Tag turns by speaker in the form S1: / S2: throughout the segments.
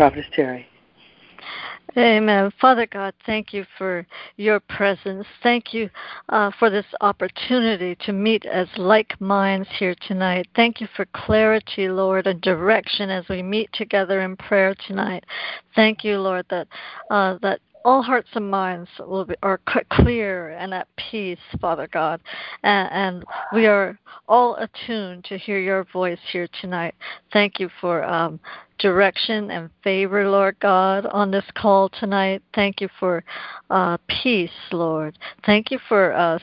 S1: Prophetess Terry.
S2: Amen. Father God, thank you for your presence. Thank you for this opportunity to meet as like minds here tonight. Thank you for clarity, Lord, and direction as we meet together in prayer tonight. Thank you, Lord, that all hearts and minds are clear and at peace, Father God, and we are all attuned to hear your voice here tonight. Thank you for direction and favor, Lord God, on this call tonight. Thank you for peace, Lord. Thank you for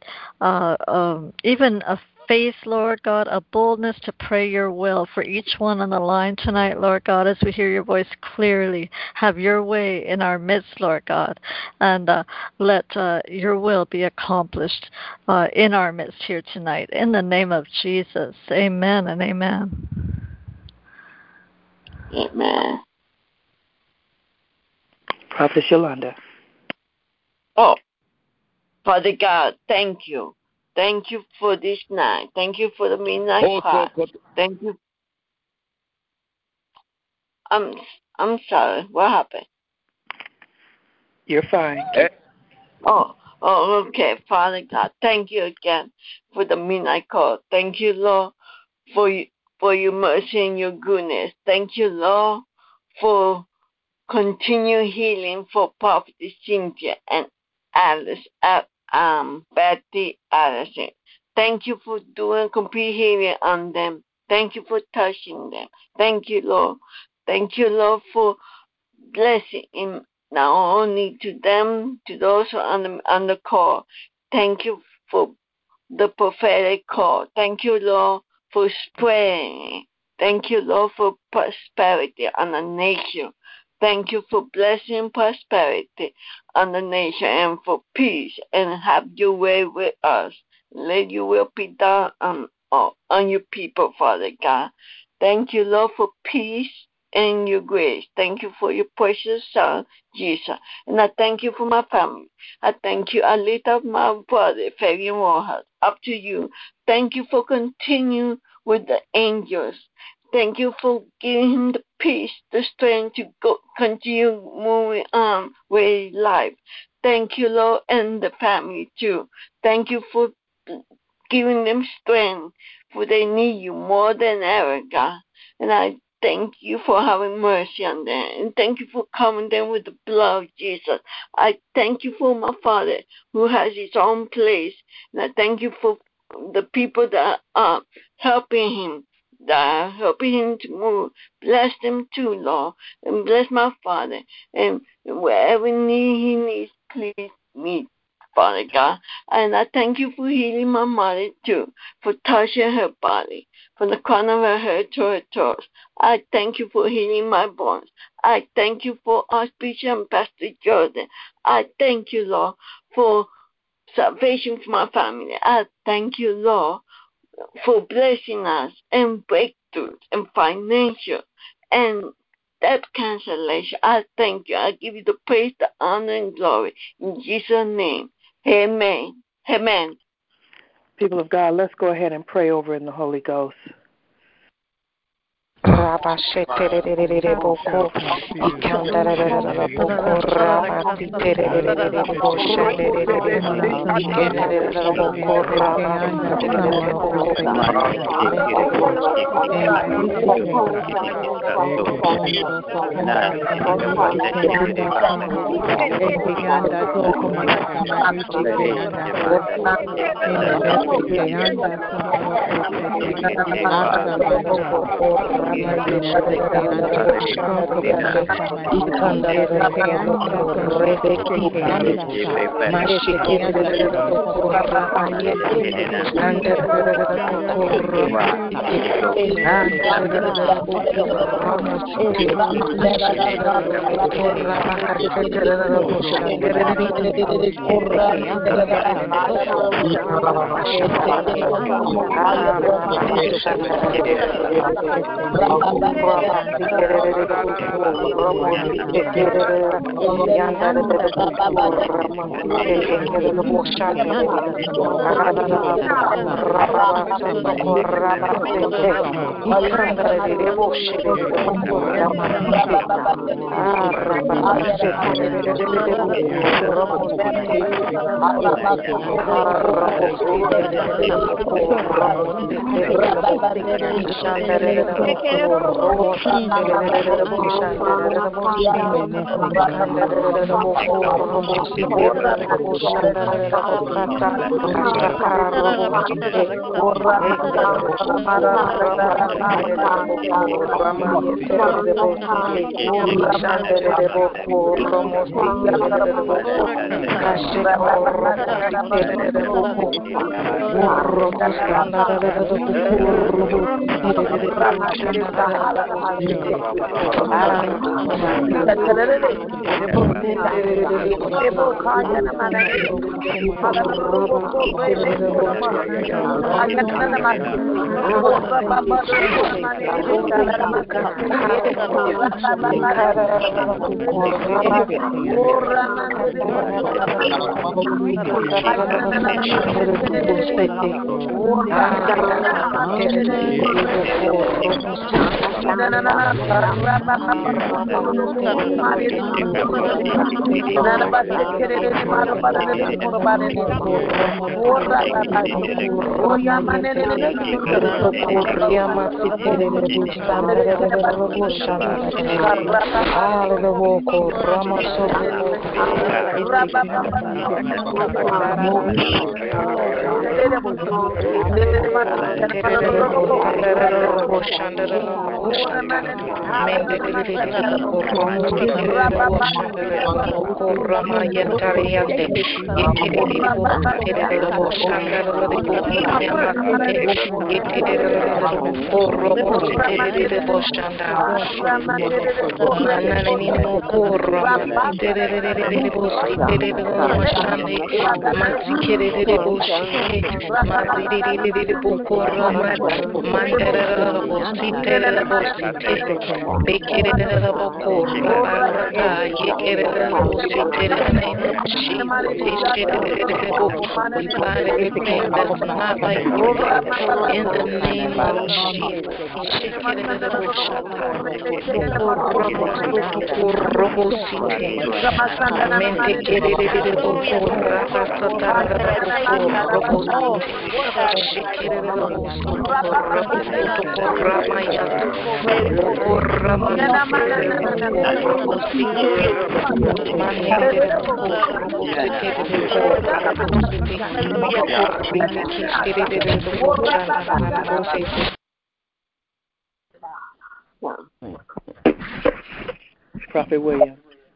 S2: even a faith, Lord God, a boldness to pray your will for each one on the line tonight, Lord God, as we hear your voice clearly. Have your way in our midst, Lord God, and let your will be accomplished in our midst here tonight. In the name of Jesus, amen and amen.
S3: Amen.
S1: Prophetess Yolanda.
S3: Oh, Father God, thank you. Thank you for this night. Thank you for the midnight fast. Thank you. I'm sorry. What happened?
S1: You're fine.
S3: Oh, okay. Father God, thank you again for the midnight call. Thank you, Lord, for your mercy and your goodness. Thank you, Lord, for continued healing for Prophet Cynthia and Alice, Betty Allison. Thank you for doing complete healing on them. Thank you for touching them. Thank you, Lord. Thank you, Lord, for blessing him not only to them, to those who are on the call. Thank you for the prophetic call. Thank you, Lord, for spreading. Thank you, Lord, for prosperity on the nation. Thank you for blessing prosperity on the nation and for peace, and have your way with us. Let your will be done on your people, Father God. Thank you, Lord, for peace and your grace. Thank you for your precious Son, Jesus. And I thank you for my family. I thank you. I lift up my brother, Fabian Warhol, up to you. Thank you for continuing with the angels. Thank you for giving him the peace, the strength to continue moving on with life. Thank you, Lord, and the family too. Thank you for giving them strength, for they need you more than ever, God. And I thank you for having mercy on them. And thank you for covering them with the blood of Jesus. I thank you for my father who has his own place. And I thank you for the people that are helping him, to move. Bless them too, Lord. And bless my father. And wherever he needs, please meet, Father God. And I thank you for healing my mother too, for touching her body, from the crown of her head to her toes. I thank you for healing my bones. I thank you for Archbishop and Pastor Jordan. I thank you, Lord, for salvation for my family. I thank you, Lord, for blessing us and breakthroughs and financial and debt cancellation. I thank you. I give you the praise, the honor, and glory. In Jesus' name, amen. Amen.
S1: People of God, let's go ahead and pray over in the Holy Ghost. Prophet William.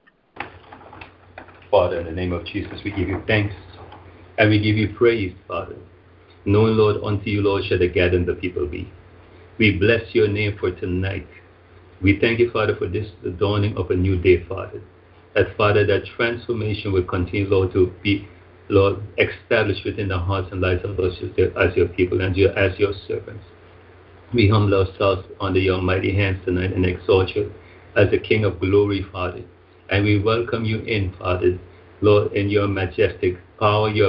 S4: Father, in the name of Jesus, we give you thanks and we give you praise, Father. Knowing, Lord, unto you, Lord, shall the gathering the people be. We bless your name for tonight. We thank you, Father, for this, the dawning of a new day, Father. That, Father, that transformation will continue, Lord, to be, Lord, established within the hearts and lives of us as your people and as your servants. We humble ourselves under your mighty hands tonight and exalt you as the King of glory, Father. And we welcome you in, Father, Lord, in your majestic power, your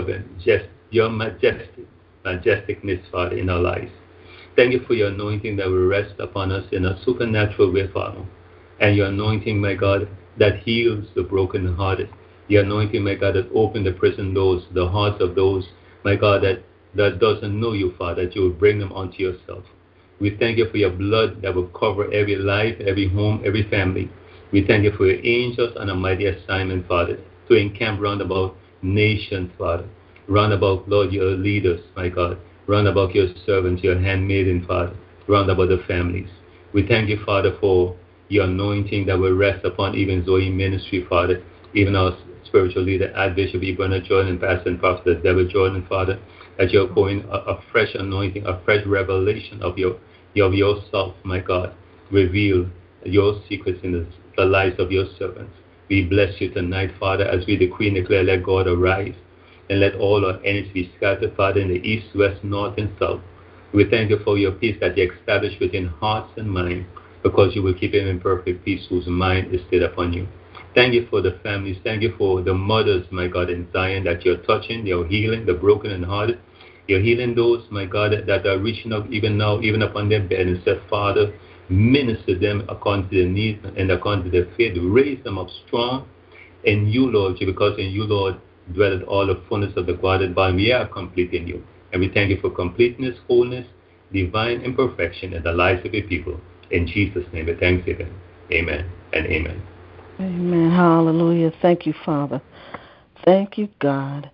S4: majesticness, Father, in our lives. Thank you for your anointing that will rest upon us in a supernatural way, Father. And your anointing, my God, that heals the brokenhearted. Your anointing, my God, that opens the prison doors, the hearts of those, my God, that doesn't know you, Father, that you will bring them unto yourself. We thank you for your blood that will cover every life, every home, every family. We thank you for your angels on a mighty assignment, Father, to encamp round about nations, Father. Round about, Lord, your leaders, my God. Round about your servants, your handmaiden, Father. Round about the families. We thank you, Father, for your anointing that will rest upon even Zoe Ministry, Father. Even our spiritual leader, Archbishop Bernard Jordan, Pastor and Prophet Deborah Jordan, Father. That you're going a fresh anointing, a fresh revelation of yourself, my God. Reveal your secrets in the lives of your servants. We bless you tonight, Father, as we decree and declare, let God arise, and let all our enemies be scattered, Father, in the east, west, north, and south. We thank you for your peace that you establish within hearts and minds, because you will keep him in perfect peace whose mind is stayed upon you. Thank you for the families. Thank you for the mothers, my God, in Zion, that you're touching, you're healing the broken and hearted. You're healing those, my God, that are reaching up even now, even upon their bed, and said, Father, minister them according to their needs and according to their faith. Raise them up strong in you, Lord, because in you, Lord, dwelleth all the fullness of the Godhead body. We are complete in you. And we thank you for completeness, wholeness, divine imperfection in the lives of your people. In Jesus' name, with thanksgiving. Amen and amen.
S5: Amen. Hallelujah. Thank you, Father. Thank you, God.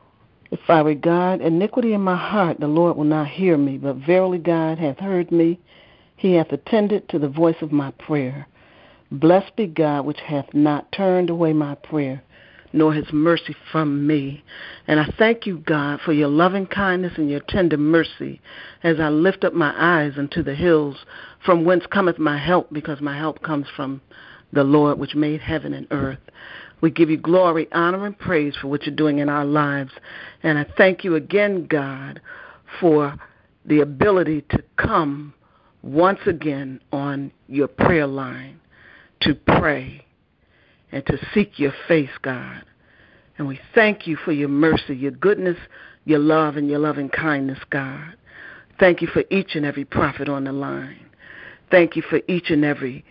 S5: If I regard iniquity in my heart, the Lord will not hear me. But verily God hath heard me. He hath attended to the voice of my prayer. Blessed be God, which hath not turned away my prayer, nor his mercy from me. And I thank you, God, for your loving kindness and your tender mercy as I lift up my eyes unto the hills, from whence cometh my help, because my help comes from the Lord, which made heaven and earth. We give you glory, honor, and praise for what you're doing in our lives. And I thank you again, God, for the ability to come once again on your prayer line to pray and to seek your face, God. And we thank you for your mercy, your goodness, your love, and your loving kindness, God. Thank you for each and every prophet on the line. Thank you for each and every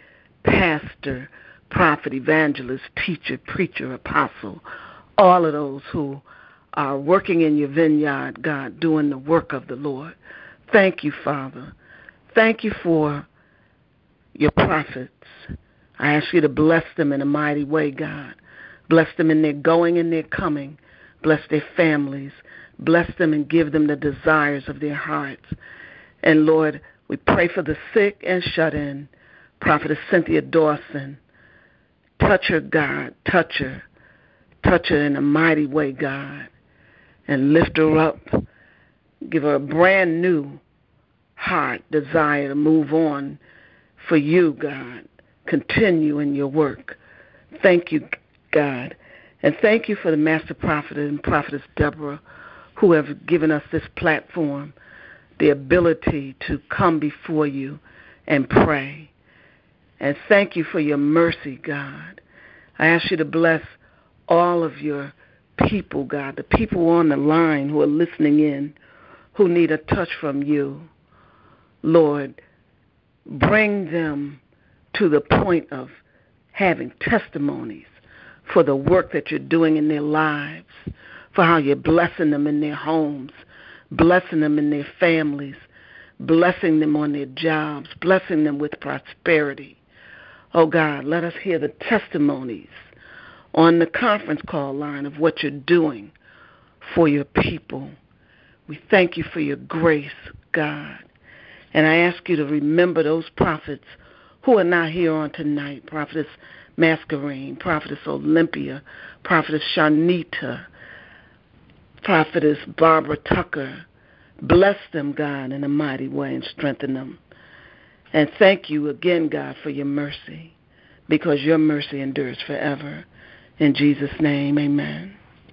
S5: pastor, prophet, evangelist, teacher, preacher, apostle, all of those who are working in your vineyard, God, doing the work of the Lord. Thank you, Father. Thank you for your prophets. I ask you to bless them in a mighty way, God. Bless them in their going and their coming. Bless their families. Bless them and give them the desires of their hearts. And, Lord, we pray for the sick and shut in. Prophetess Cynthia Dawson. Touch her, God. Touch her. Touch her in a mighty way, God. And lift her up. Give her a brand new heart, desire to move on for you, God. Continue in your work. Thank you, God. And thank you for the Master Prophet and Prophetess Deborah, who have given us this platform, the ability to come before you and pray. And thank you for your mercy, God. I ask you to bless all of your people, God, the people on the line who are listening in, who need a touch from you. Lord, bring them to the point of having testimonies for the work that you're doing in their lives, for how you're blessing them in their homes, blessing them in their families, blessing them on their jobs, blessing them with prosperity. Oh, God, let us hear the testimonies on the conference call line of what you're doing for your people. We thank you for your grace, God. And I ask you to remember those prophets who are not here on tonight, Prophetess Mascarene, Prophetess Olympia, Prophetess Shanita, Prophetess Barbara Tucker. Bless them, God, in a mighty way and strengthen them. And thank you again, God, for your mercy, because your mercy endures forever. In Jesus' name, amen.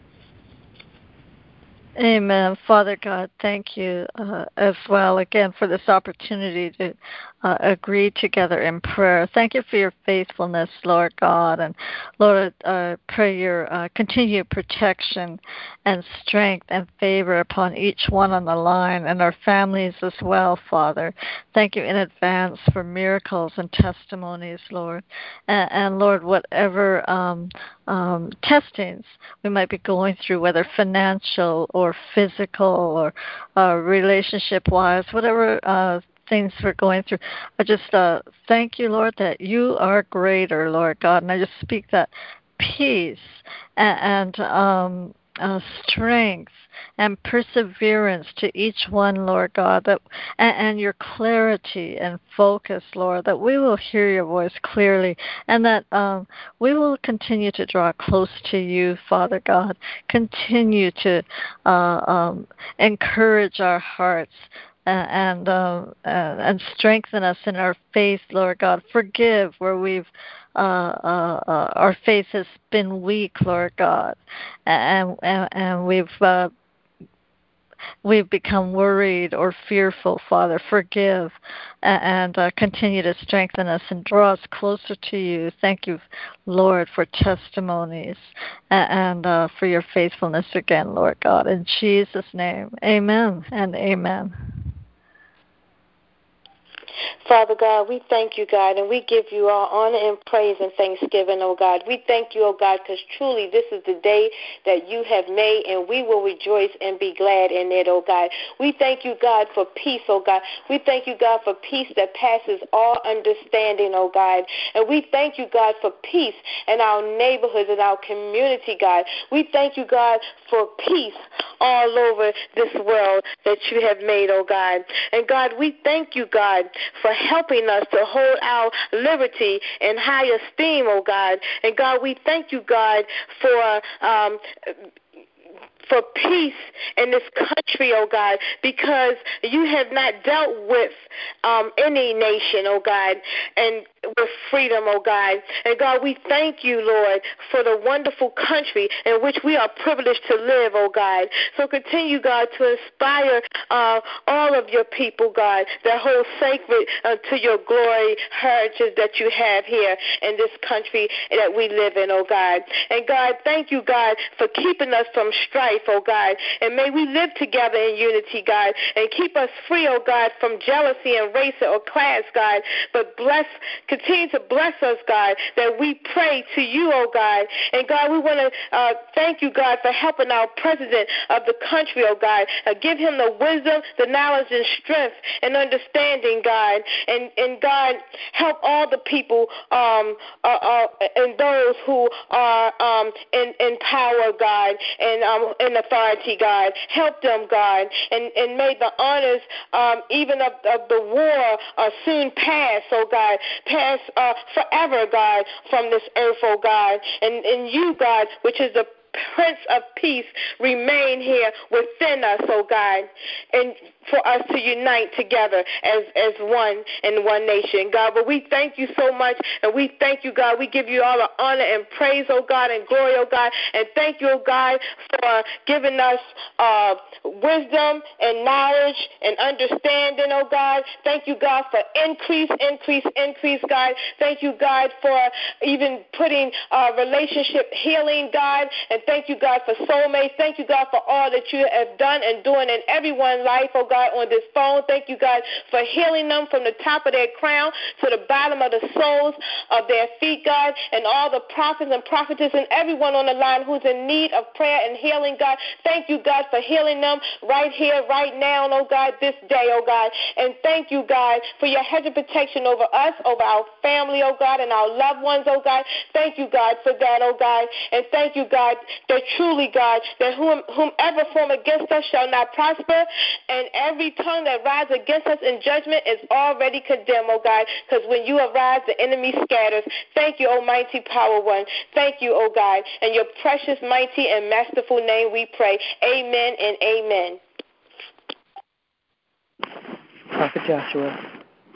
S2: Amen. Father God, thank you as well again for this opportunity to agree together in prayer. Thank you for your faithfulness, Lord God. And Lord, pray your continued protection and strength and favor upon each one on the line and our families as well, Father. Thank you in advance for miracles and testimonies, Lord. And Lord, whatever testings we might be going through, whether financial or physical or relationship-wise, whatever things we're going through, I just thank you, Lord, that you are greater, Lord God, and I just speak that peace and strength and perseverance to each one, Lord God, that and your clarity and focus, Lord, that we will hear your voice clearly, and that we will continue to draw close to you, Father God. Continue to encourage our hearts and strengthen us in our faith, Lord God. Forgive where we've our faith has been weak, Lord God, and we've we've become worried or fearful, Father. Forgive and continue to strengthen us and draw us closer to you. Thank you, Lord, for testimonies and for your faithfulness again, Lord God. In Jesus' name, amen and amen.
S6: Father God, we thank you, God, and we give you all honor and praise and thanksgiving, oh God. We thank you, oh God, because truly this is the day that you have made, and we will rejoice and be glad in it, oh God. We thank you, God, for peace, oh God. We thank you, God, for peace that passes all understanding, oh God. And we thank you, God, for peace in our neighborhoods and our community, God. We thank you, God, for peace all over this world that you have made, oh God. And God, we thank you, God, for helping us to hold our liberty in high esteem, oh God. And God, we thank you, God, for peace in this country, oh God, because you have not dealt with any nation, oh God, and with freedom, oh God. And God, we thank you, Lord, for the wonderful country in which we are privileged to live, oh God. So continue, God, to inspire all of your people, God, that hold sacred to your glory heritage that you have here in this country that we live in, oh God. And God, thank you, God, for keeping us from strife, oh God. And may we live together in unity, God, and keep us free, oh God, from jealousy and race or class, God. But continue to bless us, God, that we pray to you, oh God. And God, we want to thank you, God, for helping our president of the country, oh God. Give him the wisdom, the knowledge, and strength and understanding, God. And God, help all the people and those who are in power, God, and in authority, God. Help them, God. And may the honors even of the war soon pass, oh God. Pass forever, God, from this earth, oh God. And you, God, which is the Prince of Peace, remain here within us, oh God, and for us to unite together as one in one nation, God. But we thank you so much, and we thank you, God. We give you all the honor and praise, oh God, and glory, oh God, and thank you, oh God, for giving us wisdom and knowledge and understanding, oh God. Thank you, God, for increase, God. Thank you, God, for even putting relationship healing, God, and thank you, God, for soulmates. Thank you, God, for all that you have done and doing in everyone's life, oh God, on this phone. Thank you, God, for healing them from the top of their crown to the bottom of the soles of their feet, God, and all the prophets and prophetess and everyone on the line who's in need of prayer and healing, God. Thank you, God, for healing them right here, right now, oh God, this day, oh God. And thank you, God, for your hedge of protection over us, over our family, oh God, and our loved ones, oh God. Thank you, God, for that, oh God. And thank you, God, that truly, God, that whomever form against us shall not prosper, and every tongue that rises against us in judgment is already condemned, oh God, because when you arise, the enemy scatters. Thank you, Almighty Power One. Thank you, oh God. In your precious, mighty, and masterful name we pray. Amen and amen.
S1: Prophet Joshua.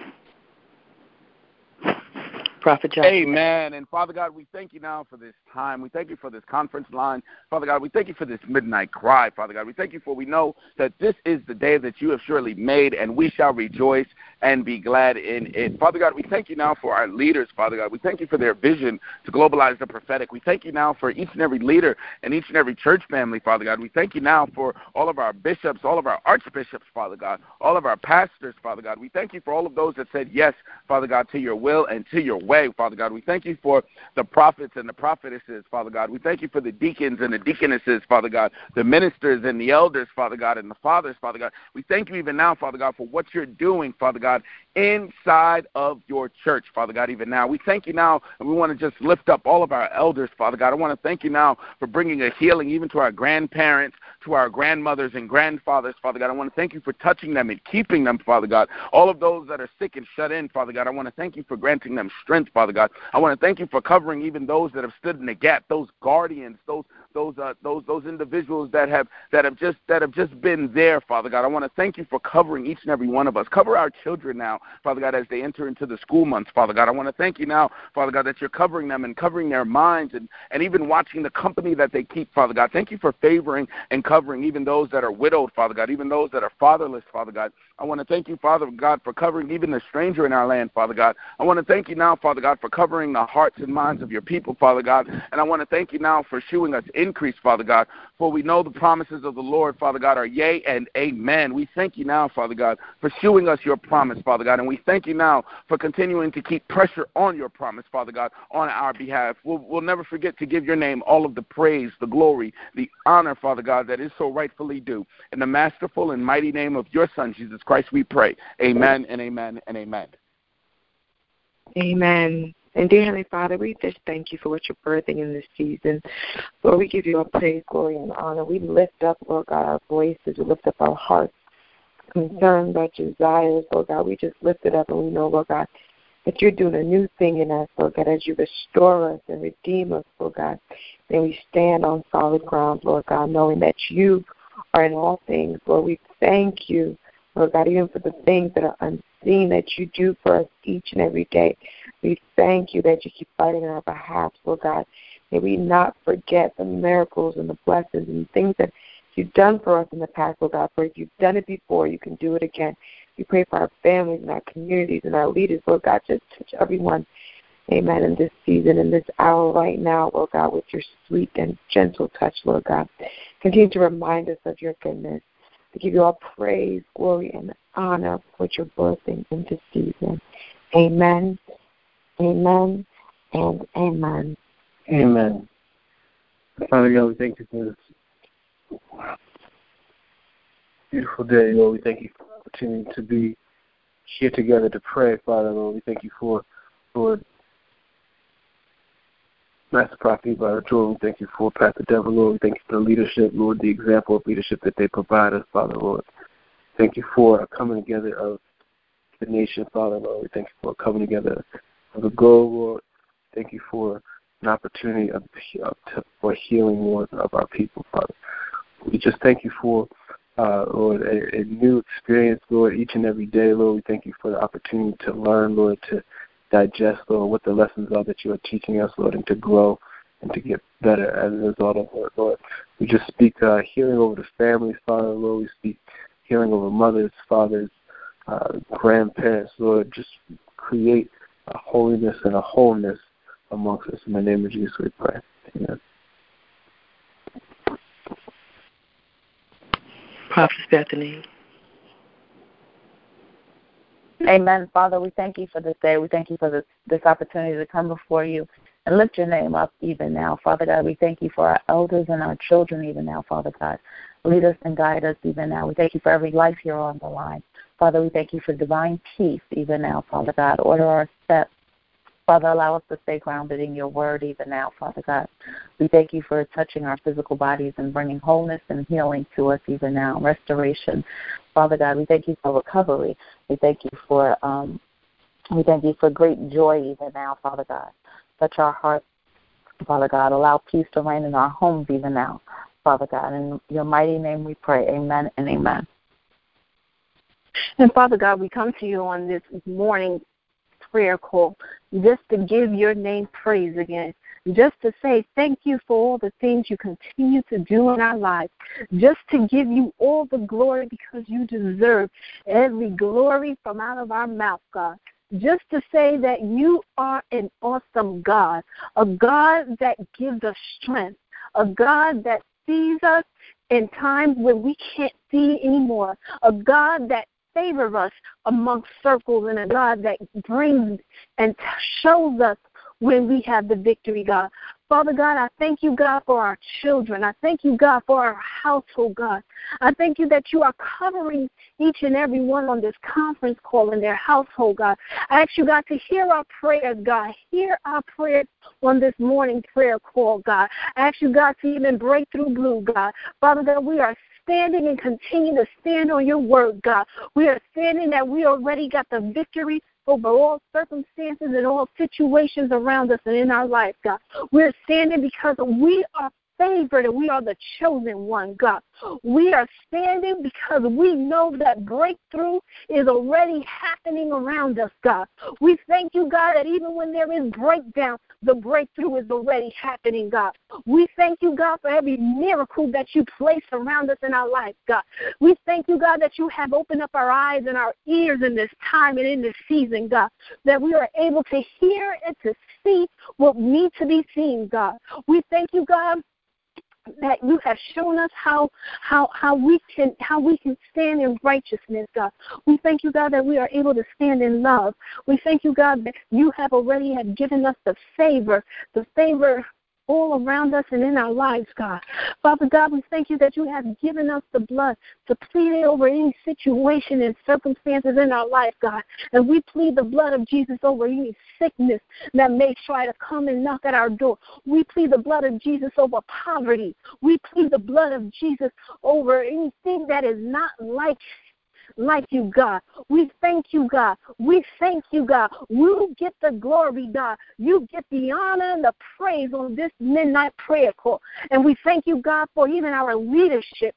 S1: Prophet Joshua.
S7: Amen. And Father God, we thank you now for this time. We thank you for this conference line. Father God, we thank you for this midnight cry. Father God, we thank you for we know that this is the day that you have surely made, and we shall rejoice and be glad in it. Father God, we thank you now for our leaders, Father God. We thank you for their vision to globalize the prophetic. We thank you now for each and every leader and each and every church family, Father God. We thank you now for all of our bishops, all of our archbishops, Father God, all of our pastors, Father God. We thank you for all of those that said yes, Father God, to your will and to your way, Father God. We thank you for the prophets and the prophetesses, Father God. We thank you for the deacons and the deaconesses, Father God, the ministers and the elders, Father God, and the fathers, Father God. We thank you even now, Father God, for what you're doing, Father God, inside of your church, Father God, even now. We thank you now, and we want to just lift up all of our elders, Father God. I want to thank you now for bringing a healing even to our grandparents, to our grandmothers and grandfathers, Father God. I want to thank you for touching them and keeping them, Father God. All of those that are sick and shut in, Father God, I want to thank you for granting them strength, Father God. I want to thank you for covering even those that have stood in the gap, those guardians, those individuals that have just been there, Father God. I want to thank you for covering each and every one of us. Cover our children now, Father God, as they enter into the school months, Father God. I want to thank you now, Father God, that you're covering them and covering their minds and even watching the company that they keep, Father God. Thank you for favoring and covering even those that are widowed, Father God, even those that are fatherless, Father God. I want to thank you, Father God, for covering even the stranger in our land, Father God. I want to thank you now, Father God, for covering the hearts and minds of your people, Father God. And I want to thank you now for shewing us increase, Father God, for we know the promises of the Lord, Father God, are yea and amen. We thank you now, Father God, for shewing us your promise, Father God. And we thank you now for continuing to keep pressure on your promise, Father God, on our behalf. We'll never forget to give your name all of the praise, the glory, the honor, Father God, that is so rightfully due. In the masterful and mighty name of your Son, Jesus Christ, we pray. Amen and amen and amen.
S8: Amen. And dear Heavenly Father, we just thank you for what you're birthing in this season. Lord, we give you all praise, glory, and honor. We lift up, Lord God, our voices. We lift up our hearts, concerns, our desires, Lord God. We just lift it up, and we know, Lord God, that you're doing a new thing in us, Lord God, as you restore us and redeem us, Lord God. Then we stand on solid ground, Lord God, knowing that you are in all things. Lord, we thank you, Lord God, even for the things that are unseen that you do for us each and every day. We thank you that you keep fighting on our behalf, Lord God. May we not forget the miracles and the blessings and things that you've done for us in the past, Lord God. For if you've done it before, you can do it again. We pray for our families and our communities and our leaders, Lord God. Just touch everyone, amen, in this season, in this hour right now, Lord God, with your sweet and gentle touch, Lord God. Continue to remind us of your goodness. To give you all praise, glory, and honor for what you're birthing in this season. Amen, amen, and amen.
S9: Amen. Father God, we thank you for this beautiful day, Lord. We thank you for the opportunity to be here together to pray, Father, Lord. We thank you for, Lord, Master Prophet Eva Jordan. We thank you for Pastor Deborah, Lord. We thank you for the leadership, Lord, the example of leadership that they provide us, Father, Lord. Thank you for a coming together of the nation, Father, Lord. We thank you for a coming together of a goal, Lord. Thank you for an opportunity for healing, Lord, of our people, Father. We just thank you for, Lord, a new experience, Lord, each and every day, Lord. We thank you for the opportunity to learn, Lord, to digest, Lord, what the lessons are that you are teaching us, Lord, and to grow and to get better as a result of it, Lord. We just speak healing over the families, Father, Lord. We speak healing over mothers, fathers, grandparents, Lord. Just create a holiness and a wholeness amongst us. In the name of Jesus we pray. Amen.
S8: Prophet Bethany.
S10: Amen. Father, we thank you for this day. We thank you for this opportunity to come before you and lift your name up even now. Father God, we thank you for our elders and our children even now, Father God. Lead us and guide us even now. We thank you for every life here on the line. Father, we thank you for divine peace even now, Father God. Order our steps. Father, allow us to stay grounded in your word even now, Father God. We thank you for touching our physical bodies and bringing wholeness and healing to us even now, restoration. Father God, we thank you for recovery. We thank you for great joy even now, Father God. Touch our hearts, Father God. Allow peace to reign in our homes even now, Father God. In your mighty name we pray. Amen and amen.
S6: And Father God, we come to you on this morning prayer call just to give your name praise again, just to say thank you for all the things you continue to do in our lives, just to give you all the glory because you deserve every glory from out of our mouth, God. Just to say that you are an awesome God, a God that gives us strength, a God that sees us in times when we can't see anymore, a God that favor us amongst circles, and a God that brings and shows us when we have the victory, God. Father God, I thank you, God, for our children. I thank you, God, for our household, God. I thank you that you are covering each and every one on this conference call in their household, God. I ask you, God, to hear our prayers, God. Hear our prayers on this morning prayer call, God. I ask you, God, to even break through blue, God. Father God, we are standing and continue to stand on your word, God. We are standing that we already got the victory over all circumstances and all situations around us and in our life, God. We're standing because we are
S11: favored and we are the chosen one, God. We are standing because we know that breakthrough is already happening around us, God. We thank you, God, that even when there is breakdown, the breakthrough is already happening, God. We thank you, God, for every miracle that you place around us in our life, God. We thank you, God, that you have opened up our eyes and our ears in this time and in this season, God, that we are able to hear and to see what needs to be seen, God. We thank you, God, that you have shown us how we can stand in righteousness, God. We thank you, God, that we are able to stand in love. We thank you, God, that you have already given us the favor all around us and in our lives, God. Father God, we thank you that you have given us the blood to plead it over any situation and circumstances in our life, God. And we plead the blood of Jesus over any sickness that may try to come and knock at our door. We plead the blood of Jesus over poverty. We plead the blood of Jesus over anything that is not like you, God. We thank you, God. We thank you, God. You get the glory, God. You get the honor and the praise on this midnight prayer call. And we thank you, God, for even our leadership,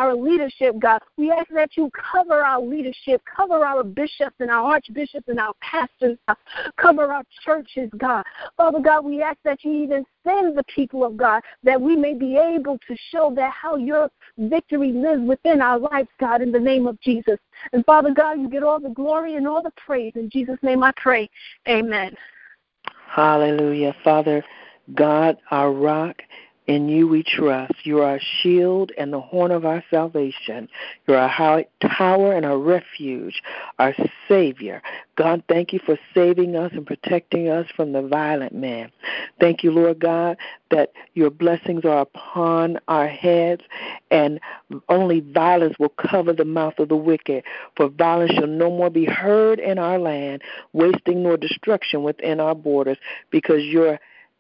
S11: God. We ask that you cover our leadership, cover our bishops and our archbishops and our pastors, God. Cover our churches, God. Father God, we ask that you even send the people of God that we may be able to show that how your victory lives within our lives, God, in the name of Jesus. And Father God, you get all the glory and all the praise. In Jesus' name I pray. Amen.
S1: Hallelujah. Father God, our rock, in you we trust. You are our shield and the horn of our salvation. You are our high tower and our refuge, our Savior. God, thank you for saving us and protecting us from the violent man. Thank you, Lord God, that your blessings are upon our heads, and only violence will cover the mouth of the wicked. For violence shall no more be heard in our land, wasting nor destruction within our borders, because your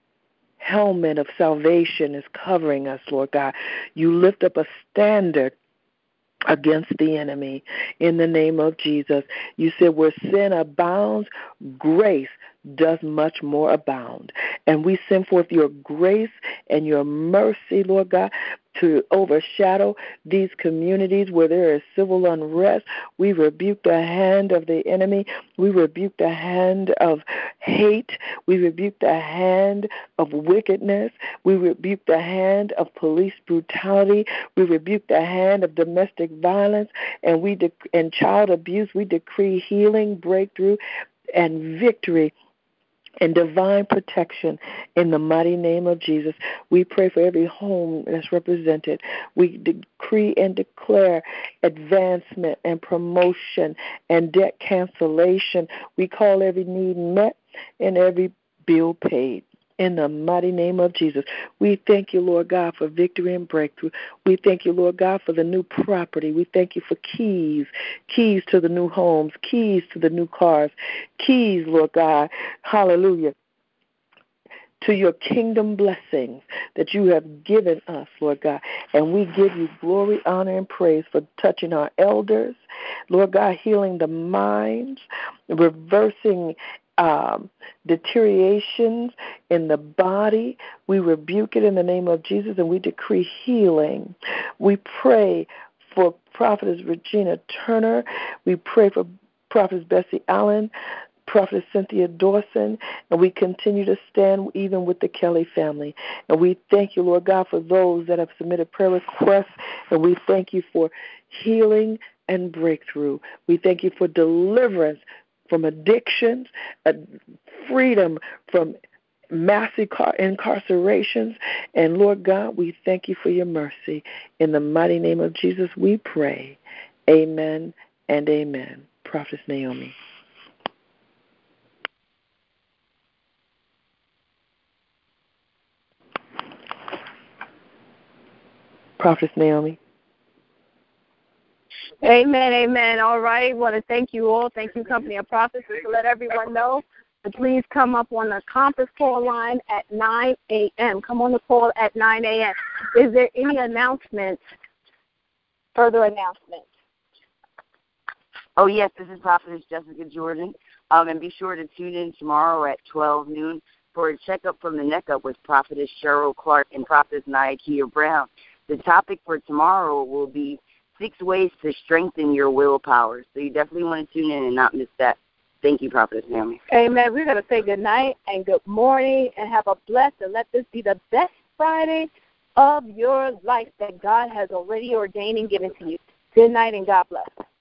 S1: helmet of salvation is covering us, Lord God. You lift up a standard against the enemy in the name of Jesus. You said where sin abounds, grace does much more abound. And we send forth your grace and your mercy, Lord God, to overshadow these communities where there is civil unrest. We rebuke the hand of the enemy. We rebuke the hand of hate. We rebuke the hand of wickedness. We rebuke the hand of police brutality. We rebuke the hand of domestic violence and child abuse. We decree healing, breakthrough, and victory and divine protection in the mighty name of Jesus. We pray for every home that's represented. We decree and declare advancement and promotion and debt cancellation. We call every need met and every bill paid. In the mighty name of Jesus, we thank you, Lord God, for victory and breakthrough. We thank you, Lord God, for the new property. We thank you for keys to the new homes, keys to the new cars, keys, Lord God, hallelujah, to your kingdom blessings that you have given us, Lord God. And we give you glory, honor, and praise for touching our elders, Lord God, healing the minds, reversing deteriorations in the body. We rebuke it in the name of Jesus, and we decree healing. We pray for Prophetess Regina Turner. We pray for Prophetess Bessie Allen, Prophetess Cynthia Dawson, and we continue to stand even with the Kelly family. And we thank you, Lord God, for those that have submitted prayer requests, and we thank you for healing and breakthrough. We thank you for deliverance from addictions, freedom from mass incarcerations. And Lord God, we thank you for your mercy. In the mighty name of Jesus, we pray. Amen and amen. Prophetess Naomi. Prophetess Naomi.
S11: Amen, amen. All right. I want to thank you all. Thank you, Company of Prophets, to let everyone know to please come up on the conference call line at 9 a.m. Come on the call at 9 a.m. Is there any announcements, further announcements?
S12: Oh, yes, this is Prophetess Jessica Jordan. And be sure to tune in tomorrow at 12 noon for a checkup from the neck up with Prophetess Cheryl Clark and Prophetess Nyakia Brown. The topic for tomorrow will be 6 ways to strengthen your willpower. So you definitely want to tune in and not miss that. Thank you, Prophetess Naomi.
S11: Amen. We're going to say good night and good morning and have a blessed and let this be the best Friday of your life that God has already ordained and given to you. Good night and God bless.